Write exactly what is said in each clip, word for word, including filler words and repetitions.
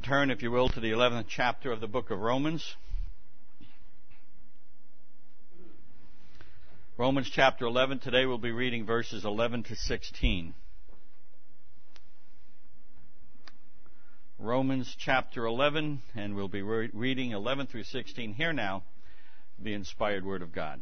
turn, if you will, to the eleventh chapter of the book of Romans. Romans chapter eleven. Today we'll be reading verses eleven to sixteen. Romans chapter eleven, and we'll be re- reading eleven through sixteen. Hear now the inspired word of God.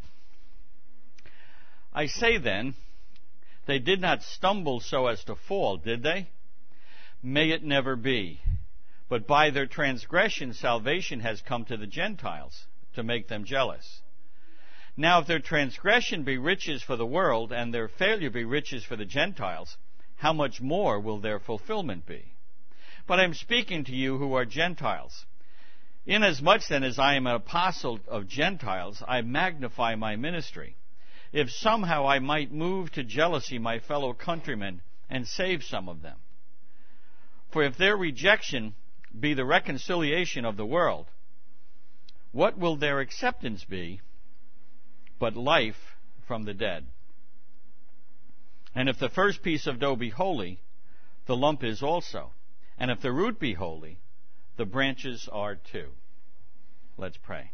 I say then, they did not stumble so as to fall, did they? May it never be. But by their transgression salvation has come to the Gentiles, to make them jealous. Now if their transgression be riches for the world, and their failure be riches for the Gentiles, how much more will their fulfillment be? But I am speaking to you who are Gentiles. Inasmuch then as I am an apostle of Gentiles, I magnify my ministry, if somehow I might move to jealousy my fellow countrymen, and save some of them. For if their rejection be the reconciliation of the world, what will their acceptance be but life from the dead? And if the first piece of dough be holy, the lump is also. And if the root be holy, the branches are too. Let's pray.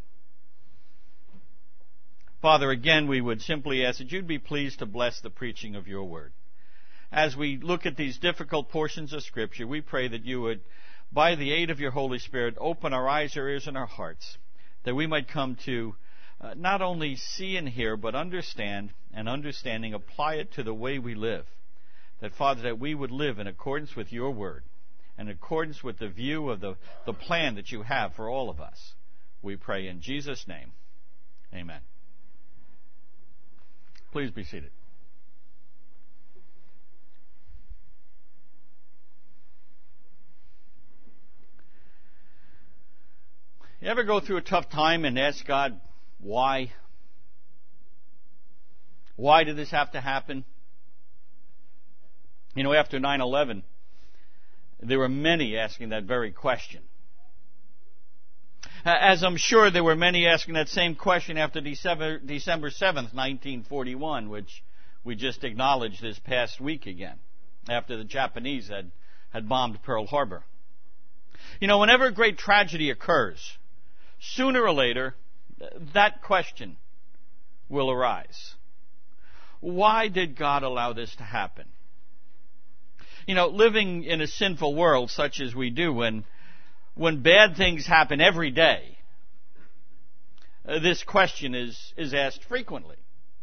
Father, again we would simply ask that you'd be pleased to bless the preaching of your word. As we look at these difficult portions of Scripture, we pray that you would, by the aid of your Holy Spirit, open our eyes, our ears, and our hearts, that we might come to uh, not only see and hear, but understand, and understanding apply it to the way we live. That, Father, that we would live in accordance with your word, in accordance with the view of the, the plan that you have for all of us. We pray in Jesus' name. Amen. Please be seated. You ever go through a tough time and ask God, why? Why did this have to happen? You know, after nine eleven, there were many asking that very question. As I'm sure there were many asking that same question after December, December seventh, nineteen forty-one, which we just acknowledged this past week again, after the Japanese had, had bombed Pearl Harbor. You know, whenever a great tragedy occurs, sooner or later, that question will arise. Why did God allow this to happen? You know, living in a sinful world such as we do, when, when bad things happen every day, uh, this question is, is asked frequently,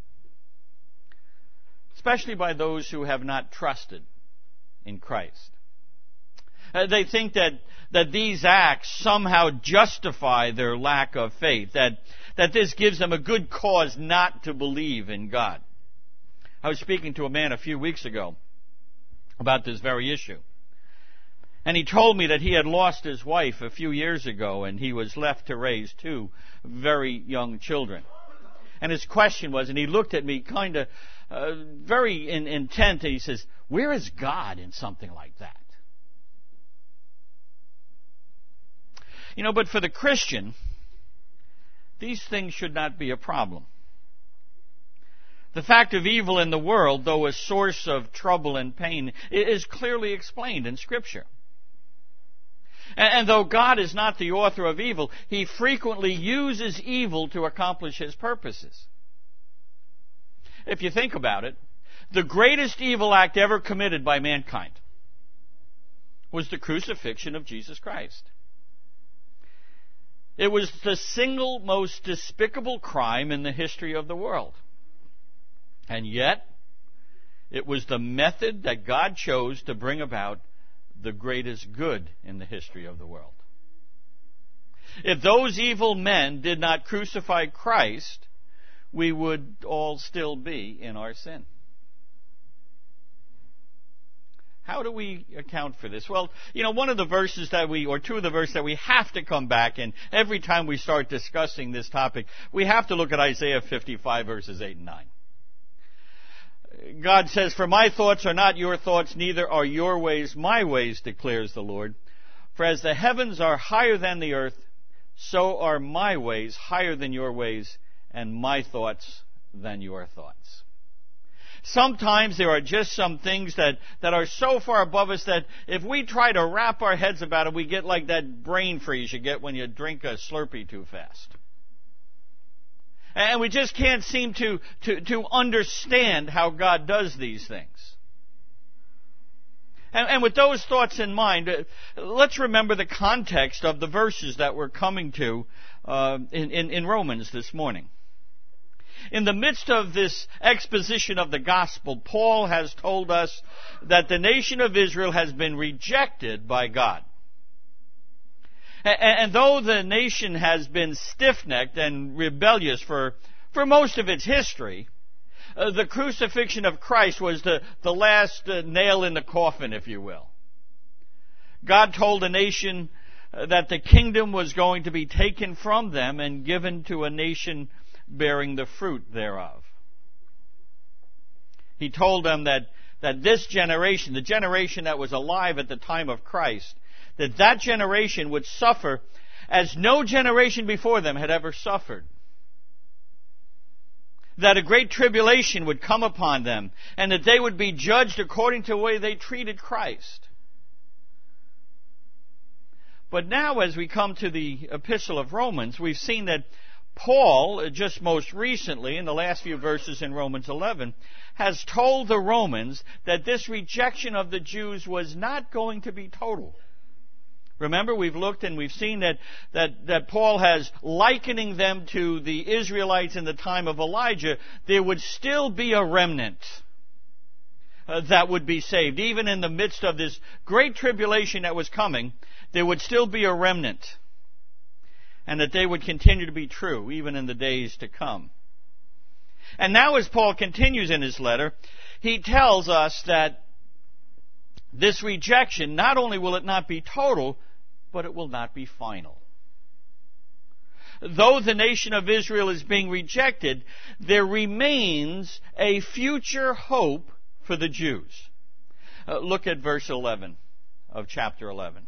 especially by those who have not trusted in Christ. Uh, they think that, that these acts somehow justify their lack of faith, that, that this gives them a good cause not to believe in God. I was speaking to a man a few weeks ago about this very issue. And he told me that he had lost his wife a few years ago, and he was left to raise two very young children. And his question was, and he looked at me kind of uh, very in, intent, and he says, where is God in something like that? You know, but for the Christian, these things should not be a problem. The fact of evil in the world, though a source of trouble and pain, is clearly explained in Scripture. And though God is not the author of evil, He frequently uses evil to accomplish His purposes. If you think about it, the greatest evil act ever committed by mankind was the crucifixion of Jesus Christ. It was the single most despicable crime in the history of the world. And yet, it was the method that God chose to bring about the greatest good in the history of the world. If those evil men did not crucify Christ, we would all still be in our sin. How do we account for this? Well, you know, one of the verses that we, or two of the verses that we have to come back in every time we start discussing this topic, we have to look at Isaiah fifty-five, verses eight and nine. God says, for my thoughts are not your thoughts, neither are your ways my ways, declares the Lord. For as the heavens are higher than the earth, so are my ways higher than your ways, and my thoughts than your thoughts. Sometimes there are just some things that, that are so far above us that if we try to wrap our heads about it, we get like that brain freeze you get when you drink a Slurpee too fast. And we just can't seem to, to, to understand how God does these things. And, and with those thoughts in mind, uh, let's remember the context of the verses that we're coming to uh, in, in, in Romans this morning. In the midst of this exposition of the gospel, Paul has told us that the nation of Israel has been rejected by God. And, and though the nation has been stiff-necked and rebellious for, for most of its history, Uh, the crucifixion of Christ was the, the last uh, nail in the coffin, if you will. God told the nation uh, that the kingdom was going to be taken from them and given to a nation bearing the fruit thereof. He told them that, that this generation, the generation that was alive at the time of Christ, that that generation would suffer as no generation before them had ever suffered. That a great tribulation would come upon them, and that they would be judged according to the way they treated Christ. But now, as we come to the Epistle of Romans, we've seen that Paul, just most recently, in the last few verses in Romans eleven, has told the Romans that this rejection of the Jews was not going to be total. Remember, we've looked and we've seen that, that, that Paul has likening them to the Israelites in the time of Elijah. There would still be a remnant uh, that would be saved. Even in the midst of this great tribulation that was coming, there would still be a remnant. And that they would continue to be true, even in the days to come. And now as Paul continues in his letter, he tells us that this rejection, not only will it not be total, but it will not be final. Though the nation of Israel is being rejected, there remains a future hope for the Jews. Uh, look at verse eleven of chapter eleven.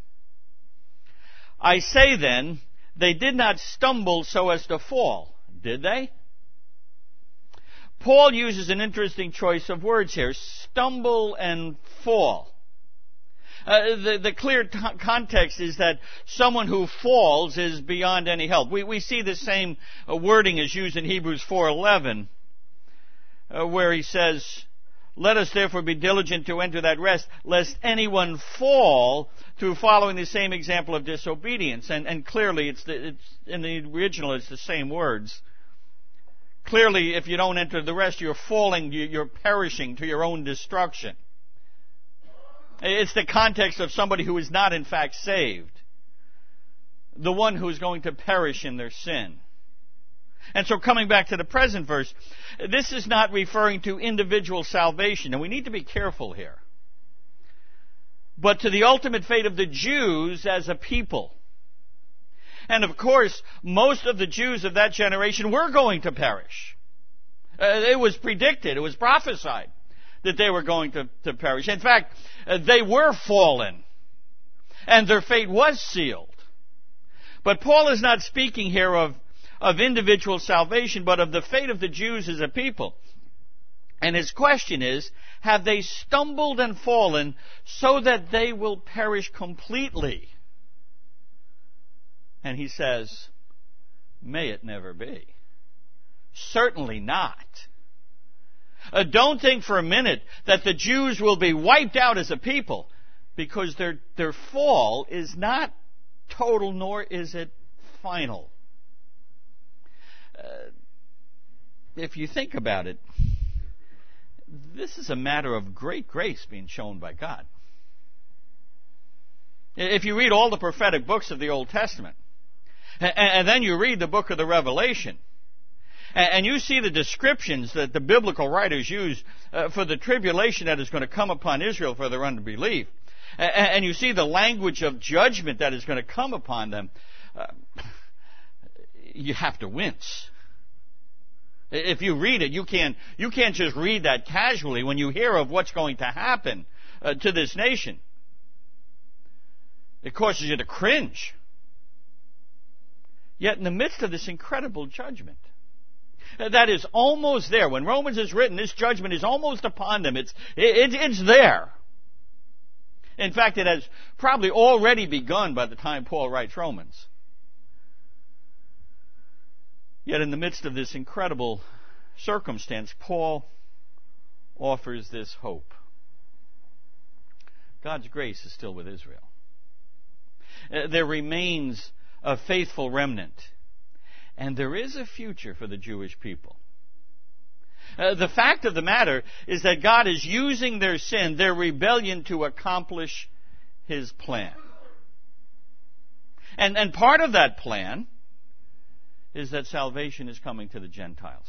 I say then, they did not stumble so as to fall, did they? Paul uses an interesting choice of words here, stumble and fall. Uh, the, the clear t- context is that someone who falls is beyond any help. We, we see the same uh, wording as used in Hebrews four eleven, uh, where he says, let us therefore be diligent to enter that rest, lest anyone fall through following the same example of disobedience. And, and clearly, it's, the, it's in the original, it's the same words. Clearly, if you don't enter the rest, you're falling, you're perishing to your own destruction. It's the context of somebody who is not in fact saved. The one who is going to perish in their sin. And so coming back to the present verse, this is not referring to individual salvation, and we need to be careful here. But to the ultimate fate of the Jews as a people. And of course, most of the Jews of that generation were going to perish. Uh, it was predicted, it was prophesied that they were going to, to perish. In fact, uh, they were fallen, and their fate was sealed. But Paul is not speaking here of, of individual salvation, but of the fate of the Jews as a people. And his question is, have they stumbled and fallen so that they will perish completely? And he says, may it never be. Certainly not. Uh, don't think for a minute that the Jews will be wiped out as a people, because their, their fall is not total, nor is it final. Uh, if you think about it, this is a matter of great grace being shown by God. If you read all the prophetic books of the Old Testament, and, and then you read the book of the Revelation, and you see the descriptions that the biblical writers use uh, for the tribulation that is going to come upon Israel for their unbelief, and you see the language of judgment that is going to come upon them, uh, you have to wince. If you read it, you can't, you can't just read that casually when you hear of what's going to happen uh, to this nation. It causes you to cringe. Yet in the midst of this incredible judgment, That is almost there. When Romans is written, this judgment is almost upon them. It's, it, it's there. In fact, it has probably already begun by the time Paul writes Romans. Yet in the midst of this incredible circumstance, Paul offers this hope. God's grace is still with Israel. Uh, there remains a faithful remnant. And there is a future for the Jewish people. Uh, the fact of the matter is that God is using their sin, their rebellion, to accomplish His plan. And, and part of that plan is that salvation is coming to the Gentiles.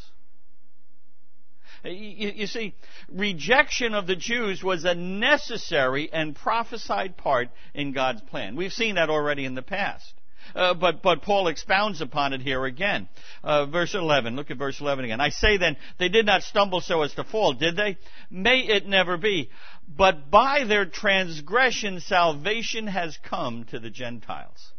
You, you see, rejection of the Jews was a necessary and prophesied part in God's plan. We've seen that already in the past. Uh, but, but Paul expounds upon it here again. Uh, verse eleven, look at verse eleven again. I say then, they did not stumble so as to fall, did they? May it never be. But by their transgression, salvation has come to the Gentiles.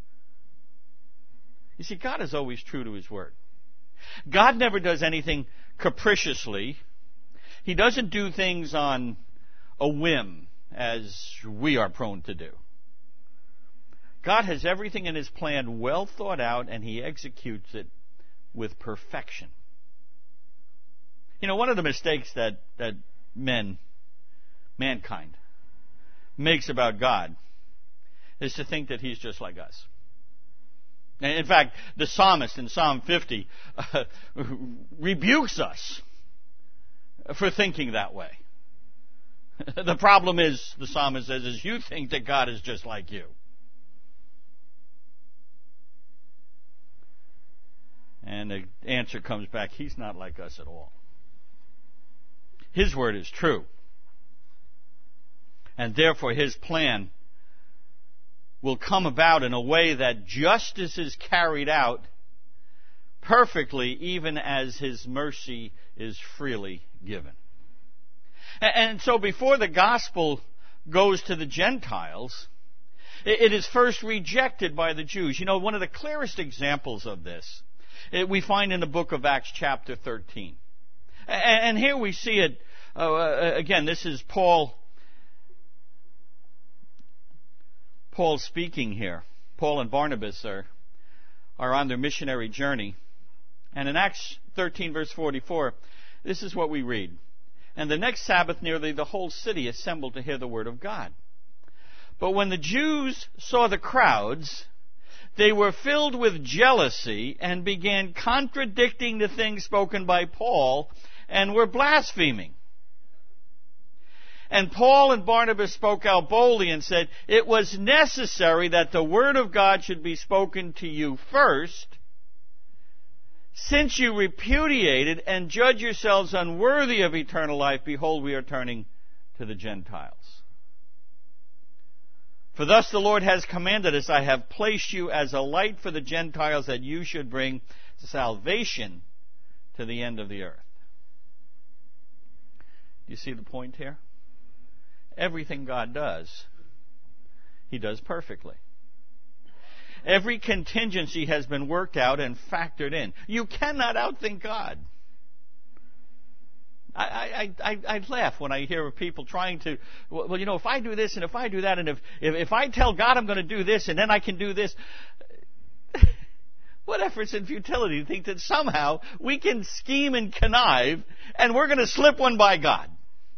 You see, God is always true to His word. God never does anything capriciously. He doesn't do things on a whim, as we are prone to do. God has everything in His plan well thought out, and He executes it with perfection. You know, one of the mistakes that, that men, mankind, makes about God is to think that He's just like us. And in fact, the psalmist in Psalm fifty uh, rebukes us for thinking that way. The problem is, the psalmist says, is you think that God is just like you. And the answer comes back, He's not like us at all. His word is true. And therefore His plan will come about in a way that justice is carried out perfectly, even as His mercy is freely given. And so before the gospel goes to the Gentiles, it is first rejected by the Jews. You know, one of the clearest examples of this we find in the book of Acts chapter thirteen. And here we see it, uh, again, this is Paul, Paul speaking here. Paul and Barnabas are, are on their missionary journey. And in Acts thirteen verse forty-four, this is what we read. And the next Sabbath nearly the whole city assembled to hear the word of God. But when the Jews saw the crowds, they were filled with jealousy and began contradicting the things spoken by Paul and were blaspheming. And Paul and Barnabas spoke out boldly and said, it was necessary that the word of God should be spoken to you first, since you repudiated and judge yourselves unworthy of eternal life. Behold, we are turning to the Gentiles. For thus the Lord has commanded us, I have placed you as a light for the Gentiles, that you should bring salvation to the end of the earth. Do you see the point here? Everything God does, He does perfectly. Every contingency has been worked out and factored in. You cannot outthink God. I, I, I, I laugh when I hear of people trying to, well, you know, if I do this and if I do that, and if, if, if I tell God I'm going to do this and then I can do this. What efforts and futility to think that somehow we can scheme and connive and we're going to slip one by God.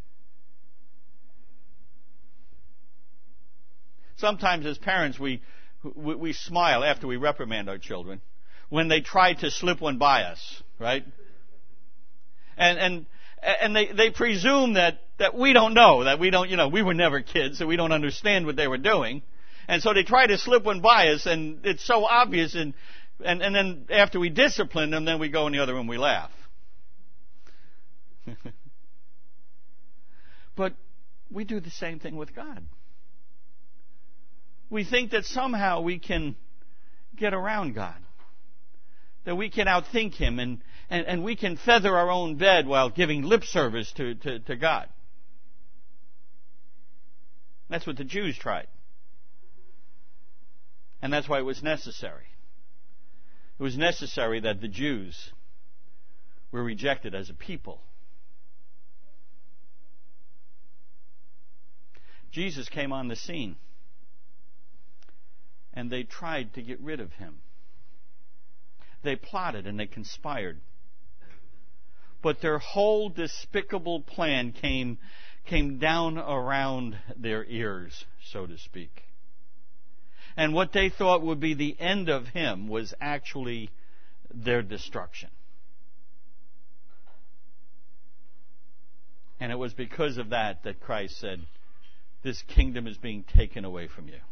Sometimes as parents we, we, we smile after we reprimand our children when they try to slip one by us, right? And, and, And they, they presume that, that we don't know, that we don't, you know, we were never kids, so we don't understand what they were doing. And so they try to slip one by us, and it's so obvious, and, and, and then after we discipline them, then we go in the other room and we laugh. But we do the same thing with God. We think that somehow we can get around God, that we can outthink Him, and And, and we can feather our own bed while giving lip service to, to, to God. That's what the Jews tried. And that's why it was necessary. It was necessary that the Jews We're rejected as a people. Jesus came on the scene, and they tried to get rid of him. They plotted and they conspired. But their whole despicable plan came, came down around their ears, so to speak. And what they thought would be the end of him was actually their destruction. And it was because of that that Christ said, this kingdom is being taken away from you.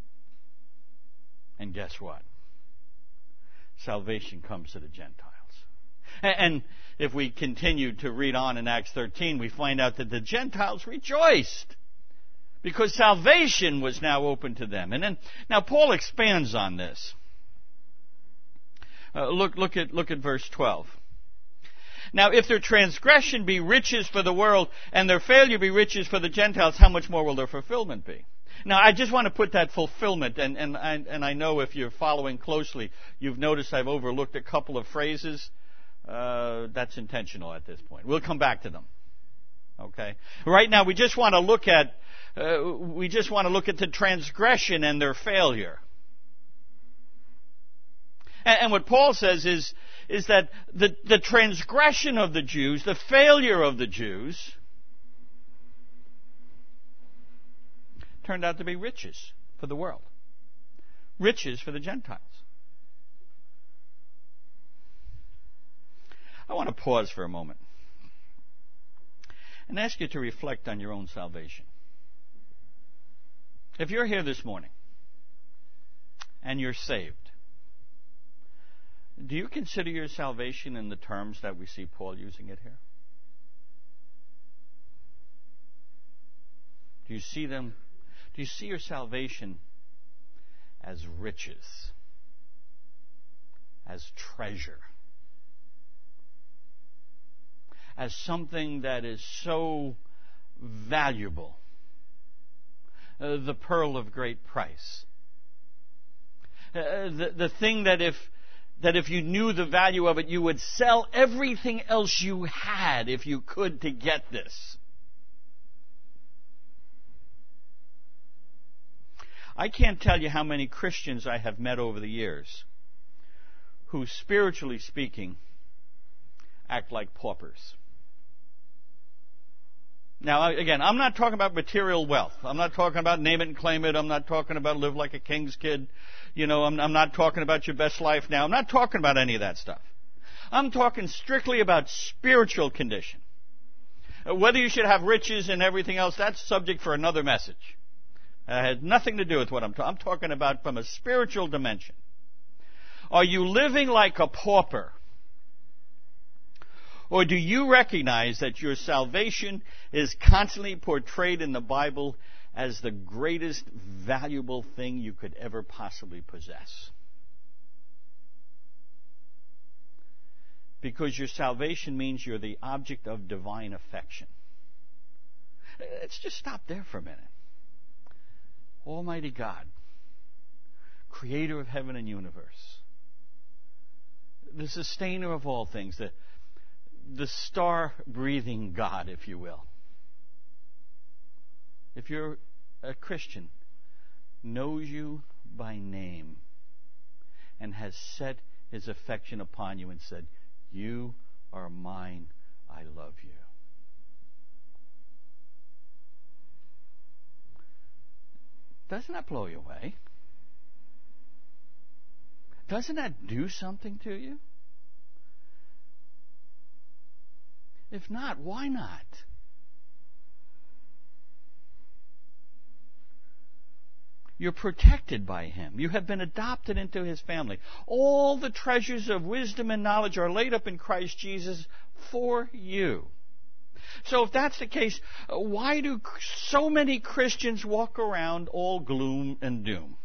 And guess what? Salvation comes to the Gentiles. And if we continue to read on in Acts thirteen, we find out that the Gentiles rejoiced because salvation was now open to them. And then, now Paul expands on this. Uh, look, look at, look at verse twelve. Now, if their transgression be riches for the world, and their failure be riches for the Gentiles, how much more will their fulfillment be? Now, I just want to put that fulfillment, and, and, I, and I know if you're following closely, you've noticed I've overlooked a couple of phrases. Uh, that's intentional at this point. We'll come back to them. Okay? Right now, we just want to look at, uh, we just want to look at the transgression and their failure. And, and what Paul says is, is that the, the transgression of the Jews, the failure of the Jews, turned out to be riches for the world. Riches for the Gentiles. I want to pause for a moment and ask you to reflect on your own salvation. If you're here this morning and you're saved, do you consider your salvation in the terms that we see Paul using it here? Do you see them? Do you see your salvation as riches, as treasure, as something that is so valuable, uh, the pearl of great price, uh, the, the thing that if that if you knew the value of it, you would sell everything else you had if you could to get this? I can't tell you how many Christians I have met over the years who, spiritually speaking, act like paupers. Now, again, I'm not talking about material wealth. I'm not talking about name it and claim it. I'm not talking about live like a king's kid. You know, I'm, I'm not talking about your best life now. I'm not talking about any of that stuff. I'm talking strictly about spiritual condition. Whether you should have riches and everything else, that's subject for another message. It has nothing to do with what I'm talking. I'm talking about from a spiritual dimension. Are you living like a pauper? Or do you recognize that your salvation is constantly portrayed in the Bible as the greatest valuable thing you could ever possibly possess? Because your salvation means you're the object of divine affection. Let's just stop there for a minute. Almighty God, creator of heaven and universe, the sustainer of all things, the, the star-breathing God, if you will. If you're a Christian, knows you by name and has set his affection upon you and said, you are mine, I love you. Doesn't that blow you away? Doesn't that do something to you? If not, why not? You're protected by him. You have been adopted into his family. All the treasures of wisdom and knowledge are laid up in Christ Jesus for you. So if that's the case, why do so many Christians walk around all gloom and doom?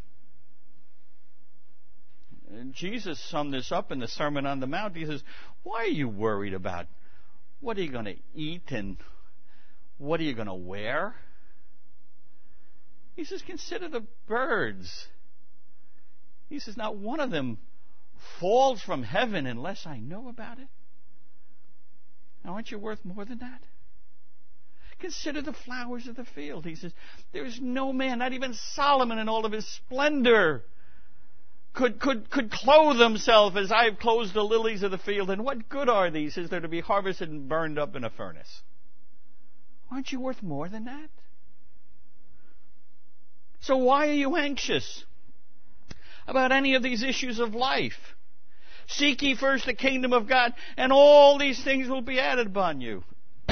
And Jesus summed this up in the Sermon on the Mount. He says, why are you worried about what are you going to eat and what are you going to wear? He says, consider the birds. He says, not one of them falls from heaven unless I know about it. Now, aren't you worth more than that? Consider the flowers of the field. He says, there is no man, not even Solomon in all of his splendor, could, could, could clothe himself as I have clothed the lilies of the field. And what good are these? Is there to be harvested and burned up in a furnace? Aren't you worth more than that? So why are you anxious about any of these issues of life? Seek ye first the kingdom of God, and all these things will be added upon you.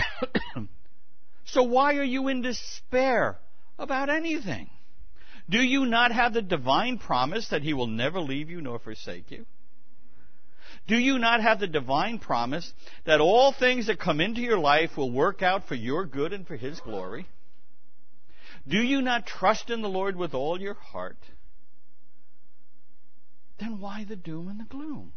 So why are you in despair about anything? Do you not have the divine promise that He will never leave you nor forsake you? Do you not have the divine promise that all things that come into your life will work out for your good and for His glory? Do you not trust in the Lord with all your heart? Then why the doom and the gloom?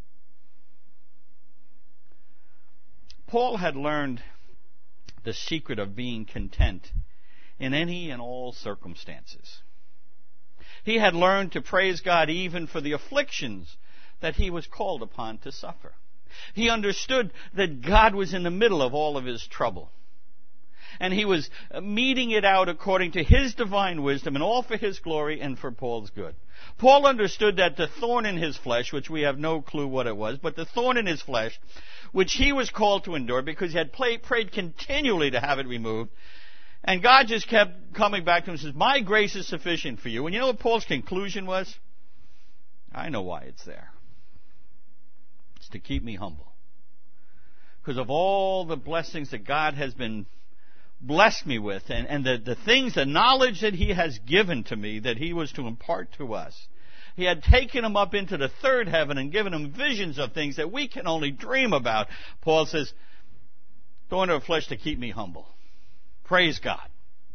Paul had learned the secret of being content in any and all circumstances. He had learned to praise God even for the afflictions that he was called upon to suffer. He understood that God was in the middle of all of his trouble. And he was meting it out according to His divine wisdom and all for His glory and for Paul's good. Paul understood that the thorn in his flesh, which we have no clue what it was, but the thorn in his flesh, which he was called to endure because he had played, prayed continually to have it removed, and God just kept coming back to him and says, my grace is sufficient for you. And you know what Paul's conclusion was? I know why it's there. It's to keep me humble. Because of all the blessings that God has been blessed me with, and, and the, the things, the knowledge that He has given to me, that He was to impart to us. He had taken him up into the third heaven and given him visions of things that we can only dream about. Paul says, thorn of the flesh to keep me humble. Praise God.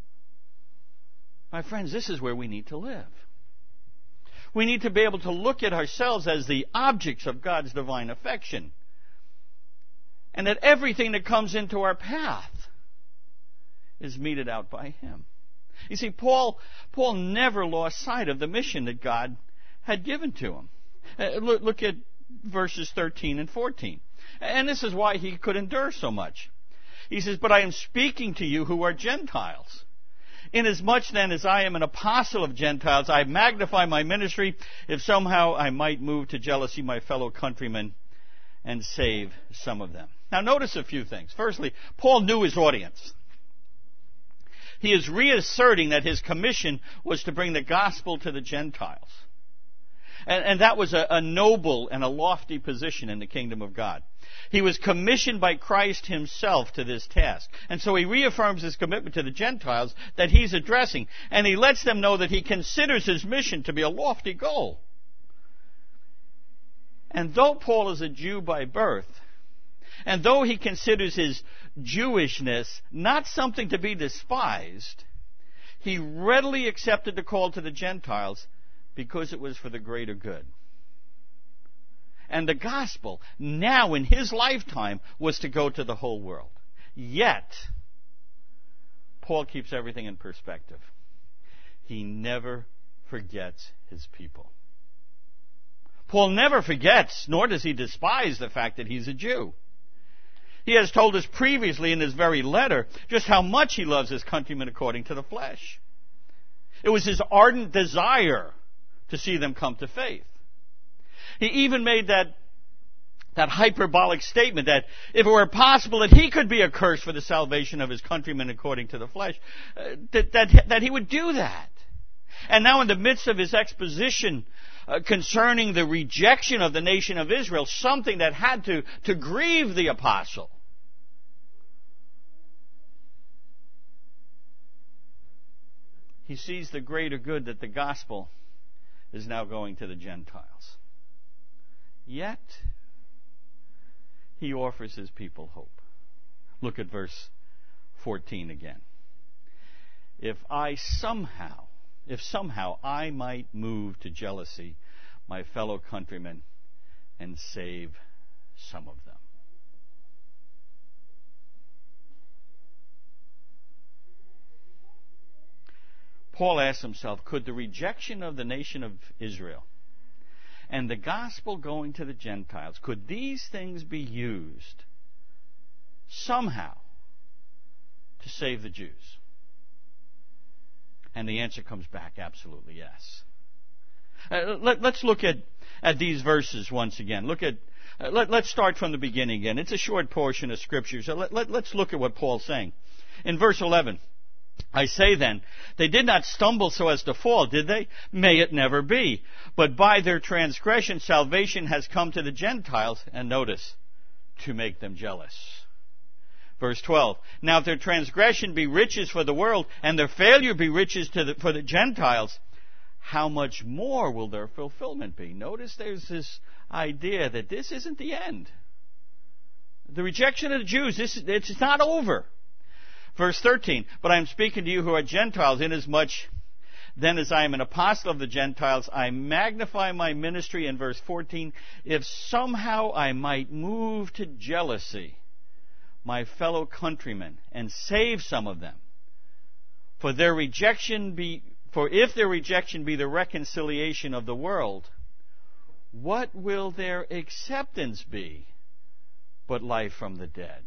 My friends, this is where we need to live. We need to be able to look at ourselves as the objects of God's divine affection. And that everything that comes into our path is meted out by Him. You see, Paul, Paul never lost sight of the mission that God had given to him. Uh, look, look at verses thirteen and fourteen. And this is why he could endure so much. He says, but I am speaking to you who are Gentiles. Inasmuch then as I am an apostle of Gentiles, I magnify my ministry, if somehow I might move to jealousy my fellow countrymen and save some of them. Now notice a few things. Firstly, Paul knew his audience. He is reasserting that his commission was to bring the gospel to the Gentiles. And, and that was a, a noble and a lofty position in the kingdom of God. He was commissioned by Christ Himself to this task. And so he reaffirms his commitment to the Gentiles that he's addressing. And he lets them know that he considers his mission to be a lofty goal. And though Paul is a Jew by birth, and though he considers his Jewishness not something to be despised, he readily accepted the call to the Gentiles because it was for the greater good. And the gospel, now in his lifetime, was to go to the whole world. Yet, Paul keeps everything in perspective. He never forgets his people. Paul never forgets, nor does he despise the fact that he's a Jew. He has told us previously in his very letter just how much he loves his countrymen according to the flesh. It was his ardent desire to see them come to faith. He even made that, that hyperbolic statement that if it were possible that he could be accursed for the salvation of his countrymen according to the flesh, uh, that, that, that he would do that. And now in the midst of his exposition uh, concerning the rejection of the nation of Israel, something that had to, to grieve the apostle, he sees the greater good that the gospel is now going to the Gentiles. Yet, he offers his people hope. Look at verse fourteen again. If I somehow, if somehow I might move to jealousy my fellow countrymen and save some of them. Paul asks himself, could the rejection of the nation of Israel and the gospel going to the Gentiles, could these things be used somehow to save the Jews? And the answer comes back absolutely yes. Uh, let, let's look at, at these verses once again. Look at uh, let, let's start from the beginning again. It's a short portion of Scripture, so let, let, let's look at what Paul's saying. In verse eleven, I say then, they did not stumble so as to fall, did they? May it never be. But by their transgression, salvation has come to the Gentiles, and notice, to make them jealous. Verse twelve, now if their transgression be riches for the world, and their failure be riches to the, for the Gentiles, how much more will their fulfillment be? Notice there's this idea that this isn't the end. The rejection of the Jews, this, it's not over. Verse thirteen, but I am speaking to you who are Gentiles, inasmuch then as I am an apostle of the Gentiles, I magnify my ministry. In verse fourteen, if somehow I might move to jealousy my fellow countrymen and save some of them. For their rejection be, for if their rejection be the reconciliation of the world, what will their acceptance be but life from the dead?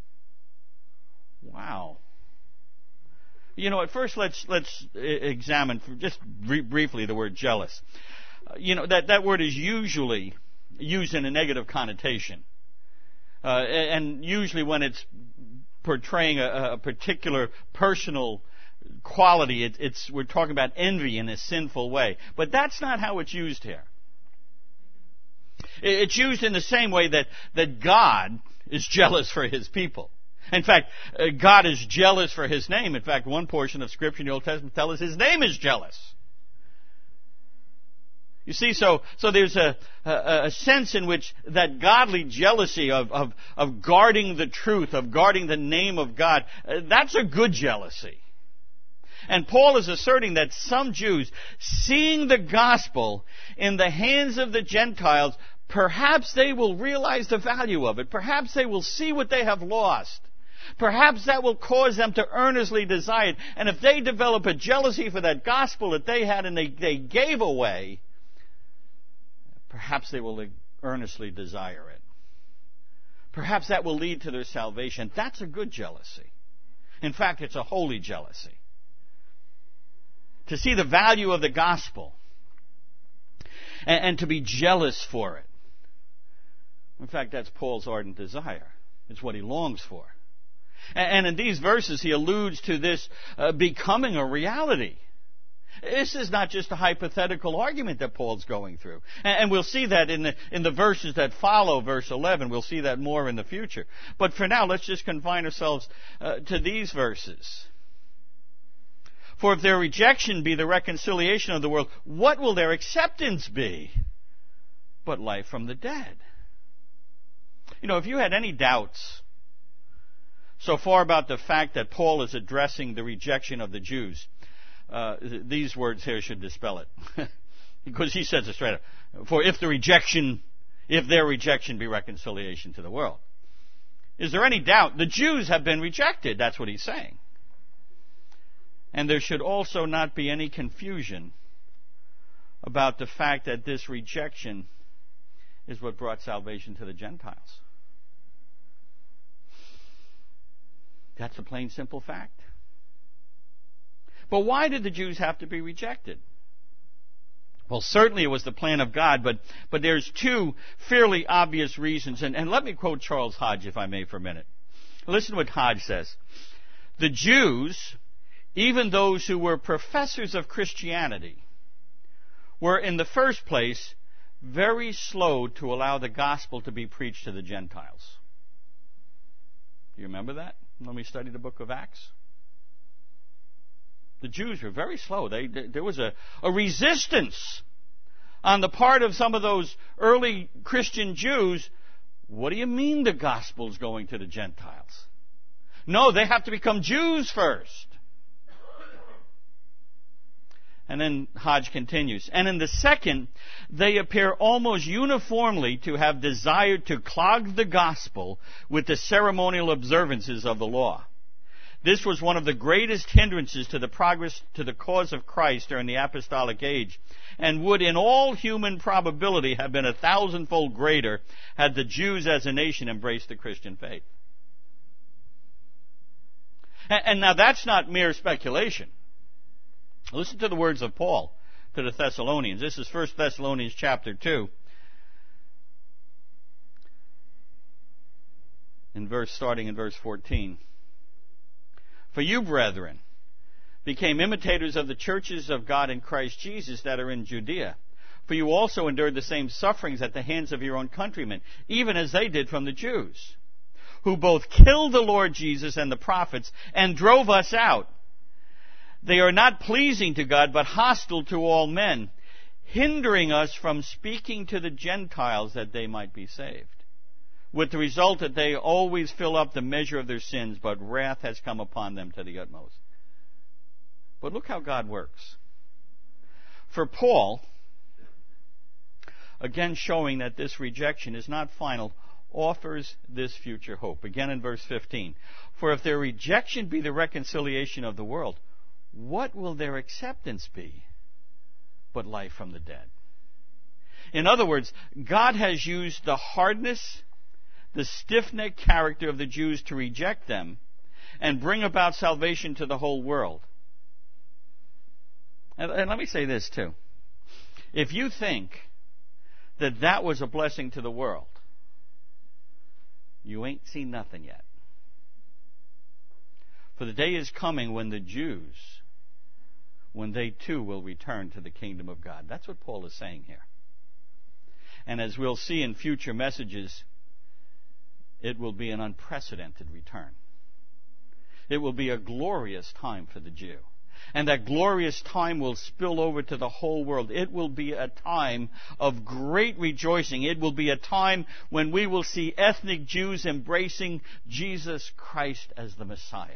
Wow. You know, at first let's let's examine for just briefly the word jealous. Uh, you know, that, that word is usually used in a negative connotation. Uh, and usually when it's portraying a, a particular personal quality, it, it's we're talking about envy in a sinful way. But that's not how it's used here. It's used in the same way that, that God is jealous for His people. In fact, uh, God is jealous for His name. In fact, one portion of Scripture in the Old Testament tells us His name is jealous. You see, so so there's a, a, a sense in which that godly jealousy of, of, of guarding the truth, of guarding the name of God, uh, that's a good jealousy. And Paul is asserting that some Jews, seeing the gospel in the hands of the Gentiles, perhaps they will realize the value of it. Perhaps they will see what they have lost. Perhaps that will cause them to earnestly desire it. And if they develop a jealousy for that gospel that they had and they, they gave away, perhaps they will earnestly desire it. Perhaps that will lead to their salvation. That's a good jealousy. In fact, it's a holy jealousy. To see the value of the gospel and, and to be jealous for it. In fact, that's Paul's ardent desire. It's what he longs for. And, and in these verses, he alludes to this uh, becoming a reality. This is not just a hypothetical argument that Paul's going through. And we'll see that in the, in the verses that follow verse eleven. We'll see that more in the future. But for now, let's just confine ourselves uh, to these verses. For if their rejection be the reconciliation of the world, what will their acceptance be but life from the dead? You know, if you had any doubts so far about the fact that Paul is addressing the rejection of the Jews, Uh, th- these words here should dispel it. Because he says it straight up. For if the rejection, if their rejection be reconciliation to the world. Is there any doubt? The Jews have been rejected. That's what he's saying. And there should also not be any confusion about the fact that this rejection is what brought salvation to the Gentiles. That's a plain, simple fact. But why did the Jews have to be rejected? Well, certainly it was the plan of God, but, but there's two fairly obvious reasons. And, and let me quote Charles Hodge, if I may, for a minute. Listen to what Hodge says. The Jews, even those who were professors of Christianity, were in the first place very slow to allow the gospel to be preached to the Gentiles. Do you remember that when we studied the book of Acts? The Jews were very slow. They, they, there was a, a resistance on the part of some of those early Christian Jews. What do you mean the gospel's going to the Gentiles? No, they have to become Jews first. And then Hodge continues. And in the second, they appear almost uniformly to have desired to clog the gospel with the ceremonial observances of the law. This was one of the greatest hindrances to the progress to the cause of Christ during the apostolic age, and would in all human probability have been a thousandfold greater had the Jews as a nation embraced the Christian faith. And, and now that's not mere speculation. Listen to the words of Paul to the Thessalonians. This is First Thessalonians chapter two. In verse, starting in verse fourteen. For you, brethren, became imitators of the churches of God in Christ Jesus that are in Judea. For you also endured the same sufferings at the hands of your own countrymen, even as they did from the Jews, who both killed the Lord Jesus and the prophets, and drove us out. They are not pleasing to God, but hostile to all men, hindering us from speaking to the Gentiles that they might be saved. With the result that they always fill up the measure of their sins, but wrath has come upon them to the utmost. But look how God works. For Paul, again showing that this rejection is not final, offers this future hope. Again in verse fifteen. For if their rejection be the reconciliation of the world, what will their acceptance be but life from the dead? In other words, God has used the hardness, the stiff-necked character of the Jews to reject them and bring about salvation to the whole world. And, and let me say this too. If you think that that was a blessing to the world, you ain't seen nothing yet. For the day is coming when the Jews, when they too will return to the kingdom of God. That's what Paul is saying here. And as we'll see in future messages, it will be an unprecedented return. It will be a glorious time for the Jew. And that glorious time will spill over to the whole world. It will be a time of great rejoicing. It will be a time when we will see ethnic Jews embracing Jesus Christ as the Messiah.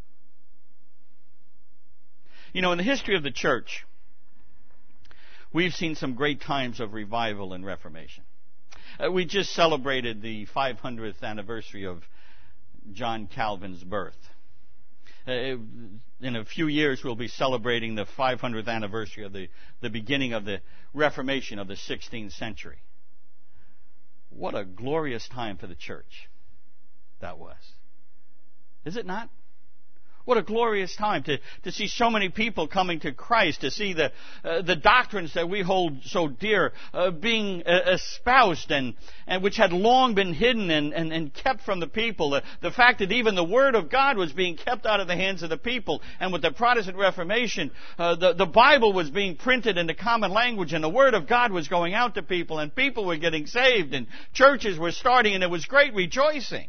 You know, in the history of the church, we've seen some great times of revival and reformation. Uh, we just celebrated the five hundredth anniversary of John Calvin's birth. Uh, in a few years, we'll be celebrating the five hundredth anniversary of the, the beginning of the Reformation of the sixteenth century. What a glorious time for the church that was. Is it not? What a glorious time to, to see so many people coming to Christ, to see the uh, the doctrines that we hold so dear uh, being uh, espoused and, and which had long been hidden and, and, and kept from the people. The, the fact that even the Word of God was being kept out of the hands of the people. And with the Protestant Reformation, uh, the, the Bible was being printed in the common language and the Word of God was going out to people and people were getting saved and churches were starting and there was great rejoicing.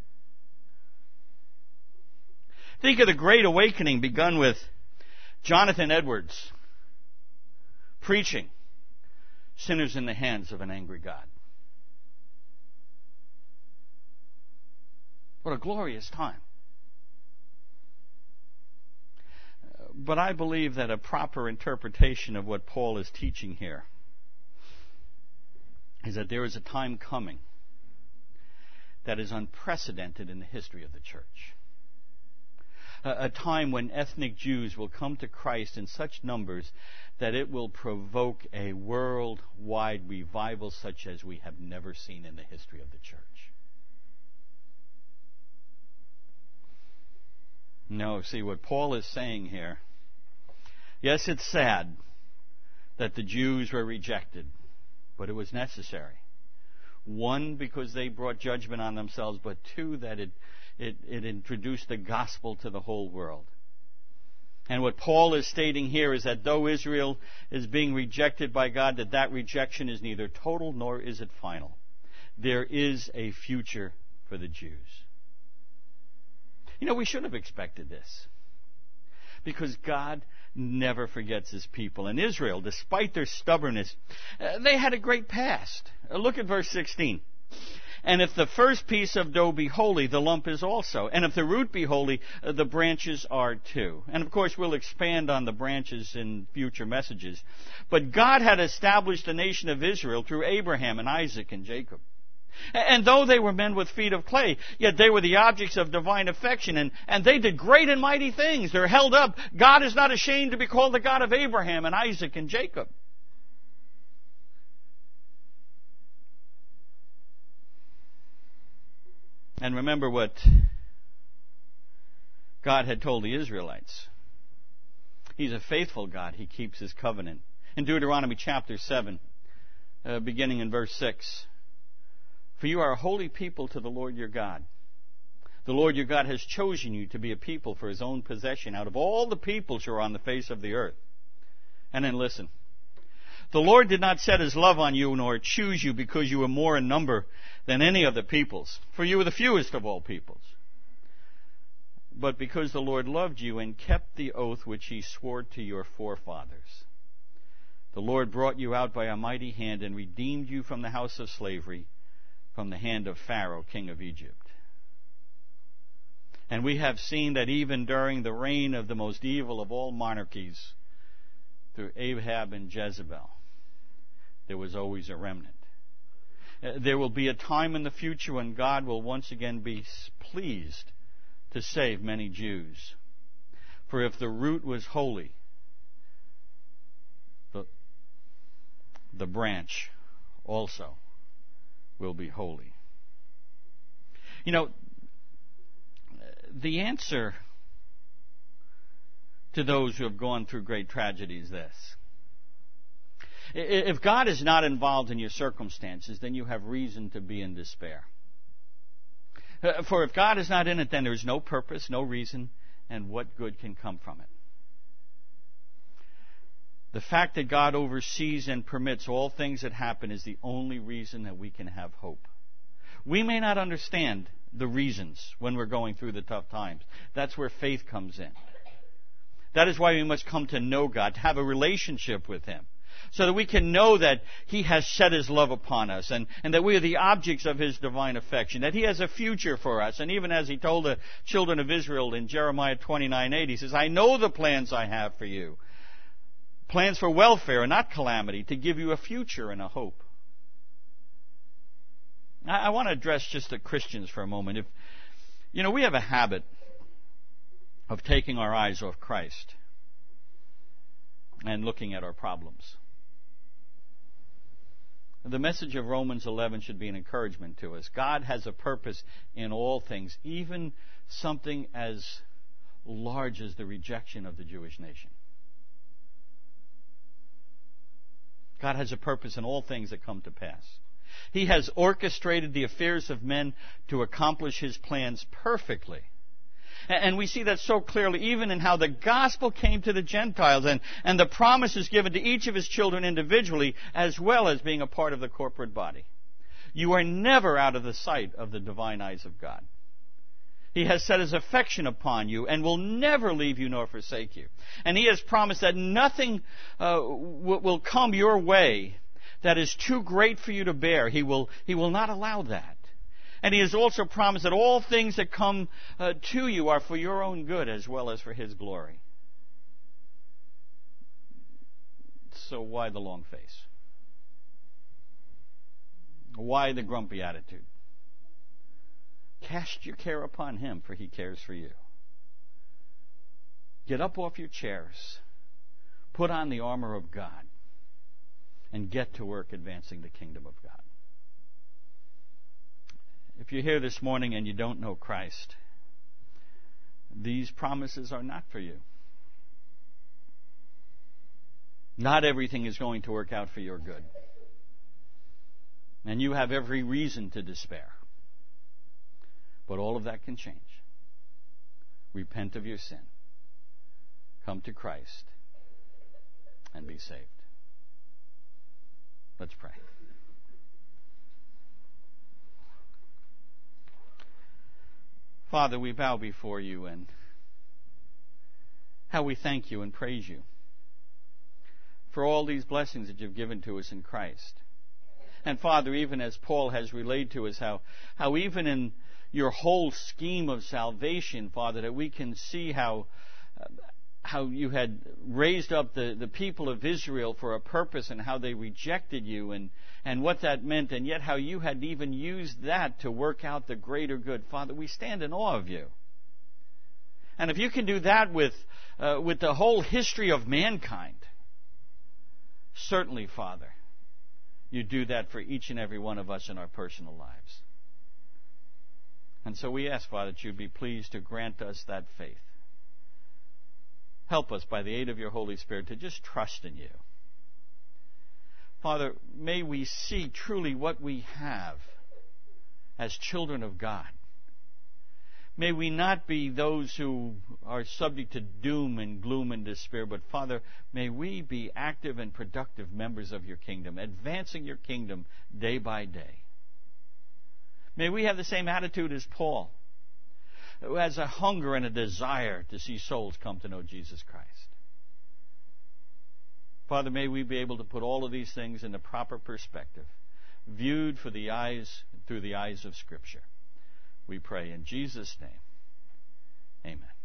Think of the Great Awakening begun with Jonathan Edwards preaching sinners in the hands of an angry God. What a glorious time. But I believe that a proper interpretation of what Paul is teaching here is that there is a time coming that is unprecedented in the history of the church. A time when ethnic Jews will come to Christ in such numbers that it will provoke a worldwide revival such as we have never seen in the history of the church. No, see what Paul is saying here. Yes, it's sad that the Jews were rejected, but it was necessary. One, because they brought judgment on themselves, but two, that it It, it introduced the gospel to the whole world. And what Paul is stating here is that though Israel is being rejected by God, that that rejection is neither total nor is it final. There is a future for the Jews. You know, we should have expected this. Because God never forgets His people. And Israel, despite their stubbornness, uh, they had a great past. Uh, look at verse sixteen. And if the first piece of dough be holy, the lump is also. And if the root be holy, uh, the branches are too. And of course, we'll expand on the branches in future messages. But God had established the nation of Israel through Abraham and Isaac and Jacob. And though they were men with feet of clay, yet they were the objects of divine affection. And, and they did great and mighty things. They're held up. God is not ashamed to be called the God of Abraham and Isaac and Jacob. And remember what God had told the Israelites. He's a faithful God. He keeps His covenant. In Deuteronomy chapter seven, uh, beginning in verse six, "For you are a holy people to the Lord your God. The Lord your God has chosen you to be a people for His own possession out of all the peoples who are on the face of the earth." And then listen. "The Lord did not set His love on you nor choose you because you were more in number than any of the peoples, for you were the fewest of all peoples, but because the Lord loved you and kept the oath which He swore to your forefathers. The Lord brought you out by a mighty hand and redeemed you from the house of slavery, from the hand of Pharaoh, king of Egypt." And we have seen that even during the reign of the most evil of all monarchies, through Ahab and Jezebel, there was always a remnant. There will be a time in the future when God will once again be pleased to save many Jews. For if the root was holy, the, the branch also will be holy. You know, the answer to those who have gone through great tragedy is this. If God is not involved in your circumstances, then you have reason to be in despair. For if God is not in it, then there is no purpose, no reason, and what good can come from it? The fact that God oversees and permits all things that happen is the only reason that we can have hope. We may not understand the reasons when we're going through the tough times. That's where faith comes in. That is why we must come to know God, to have a relationship with Him, so that we can know that He has set His love upon us and, and that we are the objects of His divine affection, that He has a future for us. And even as He told the children of Israel in Jeremiah twenty-nine eight, He says, "I know the plans I have for you, plans for welfare and not calamity, to give you a future and a hope." I, I want to address just the Christians for a moment. If, you know, we have a habit of taking our eyes off Christ and looking at our problems. The message of Romans eleven should be an encouragement to us. God has a purpose in all things, even something as large as the rejection of the Jewish nation. God has a purpose in all things that come to pass. He has orchestrated the affairs of men to accomplish His plans perfectly. And we see that so clearly even in how the gospel came to the Gentiles and, and the promises given to each of His children individually, as well as being a part of the corporate body. You are never out of the sight of the divine eyes of God. He has set His affection upon you and will never leave you nor forsake you. And He has promised that nothing uh, w- will come your way that is too great for you to bear. He will, he will not allow that. And He has also promised that all things that come uh, to you are for your own good as well as for His glory. So why the long face? Why the grumpy attitude? Cast your care upon Him, for He cares for you. Get up off your chairs. Put on the armor of God. And get to work advancing the kingdom of God. If you're here this morning and you don't know Christ, these promises are not for you. Not everything is going to work out for your good. And you have every reason to despair. But all of that can change. Repent of your sin. Come to Christ and be saved. Let's pray. Father, we bow before You and how we thank You and praise You for all these blessings that You've given to us in Christ. And Father, even as Paul has relayed to us how, how even in Your whole scheme of salvation, Father, that we can see how uh, how You had raised up the, the people of Israel for a purpose and how they rejected You and, and what that meant, and yet how You had even used that to work out the greater good. Father, we stand in awe of You. And if You can do that with, uh, with the whole history of mankind, certainly, Father, You do that for each and every one of us in our personal lives. And so we ask, Father, that You'd be pleased to grant us that faith. Help us by the aid of your Holy Spirit to just trust in you. Father, may we see truly what we have as children of God. May we not be those who are subject to doom and gloom and despair, but Father, may we be active and productive members of your kingdom, advancing your kingdom day by day. May we have the same attitude as Paul, who has a hunger and a desire to see souls come to know Jesus Christ. Father, may we be able to put all of these things in the proper perspective, viewed for the eyes through the eyes of Scripture. We pray in Jesus' name. Amen.